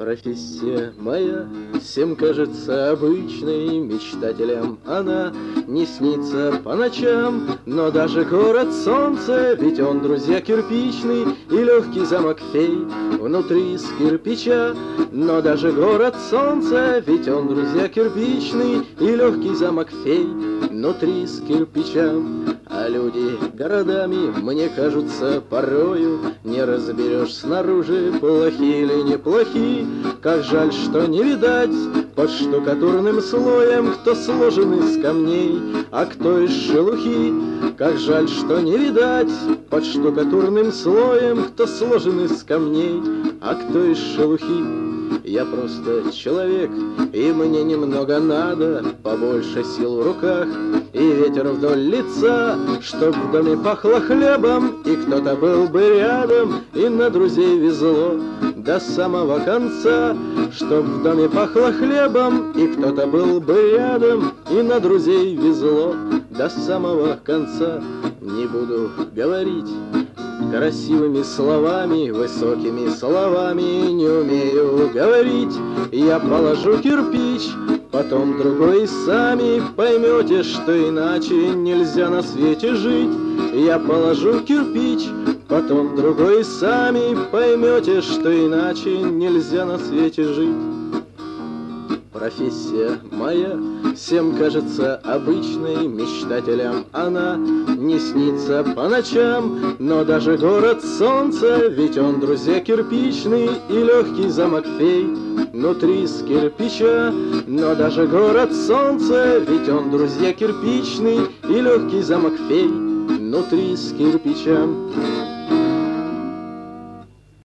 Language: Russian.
Профессия моя всем кажется обычной, мечтателям она не снится по ночам. Но даже город солнца, ведь он, друзья, кирпичный, и легкий замок фей внутри из кирпича. Но даже город солнца, ведь он, друзья, кирпичный, и легкий замок фей внутри из кирпича. А люди городами, мне кажутся, порою не разберешь снаружи, плохие или неплохие. Как жаль, что не видать под штукатурным слоем, кто сложен из камней, а кто из шелухи. Как жаль, что не видать под штукатурным слоем, кто сложен из камней, а кто из шелухи. Я просто человек, и мне немного надо побольше сил в руках и ветер вдоль лица, чтоб в доме пахло хлебом, и кто-то был бы рядом, и на друзей везло до самого конца. Чтоб в доме пахло хлебом, и кто-то был бы рядом, и на друзей везло до самого конца. Не буду говорить красивыми словами, высокими словами не умею говорить. Я положу кирпич, потом другой, и сами поймете, что иначе нельзя на свете жить. Я положу кирпич, потом другой, и сами поймете, что иначе нельзя на свете жить. Профессия моя всем кажется обычной, мечтателям она не снится по ночам. Но даже город солнца, ведь он, друзья, кирпичный, и легкий замок фей внутри из кирпича. Но даже город солнца, ведь он, друзья, кирпичный, и легкий замок фей внутри из кирпича.